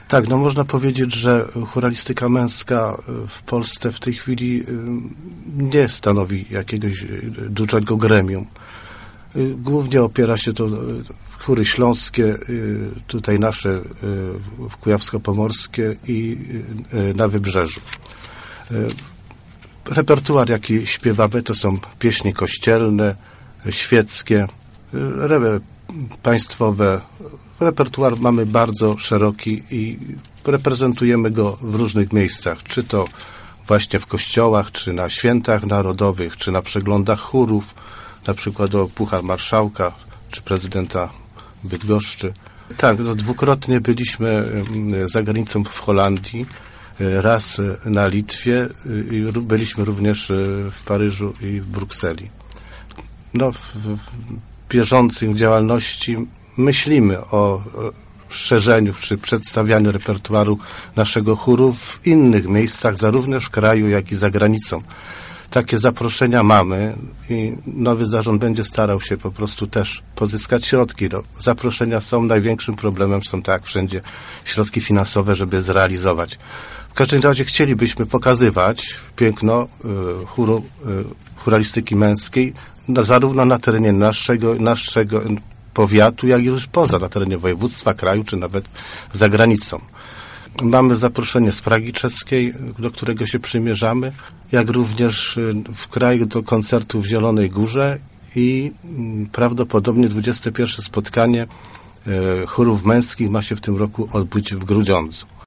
Tak, no można powiedzieć, że chóralistyka męska w Polsce w tej chwili nie stanowi jakiegoś dużego gremium. Głównie opiera się to chóry śląskie, tutaj nasze kujawsko-pomorskie i na Wybrzeżu. Repertuar, jaki śpiewamy, to są pieśni kościelne, świeckie, państwowe. Repertuar mamy bardzo szeroki i reprezentujemy go w różnych miejscach, czy to właśnie w kościołach, czy na świętach narodowych, czy na przeglądach chórów, na przykład do Puchar Marszałka, czy prezydenta Bydgoszczy. Tak, no, dwukrotnie byliśmy za granicą w Holandii, raz na Litwie i byliśmy również w Paryżu i w Brukseli. No, w bieżącej działalności myślimy o szerzeniu czy przedstawianiu repertuaru naszego chóru w innych miejscach, zarówno w kraju, jak i za granicą. Takie zaproszenia mamy i nowy zarząd będzie starał się po prostu też pozyskać środki. No, zaproszenia są, największym problemem są, tak jak wszędzie, środki finansowe, żeby zrealizować. W każdym razie chcielibyśmy pokazywać piękno chóralistyki męskiej, zarówno na terenie naszego powiatu, jak i już poza, na terenie województwa, kraju, czy nawet za granicą. Mamy zaproszenie z Pragi czeskiej, do którego się przymierzamy, jak również w kraju do koncertu w Zielonej Górze i prawdopodobnie 21. spotkanie chórów męskich ma się w tym roku odbyć w Grudziądzu.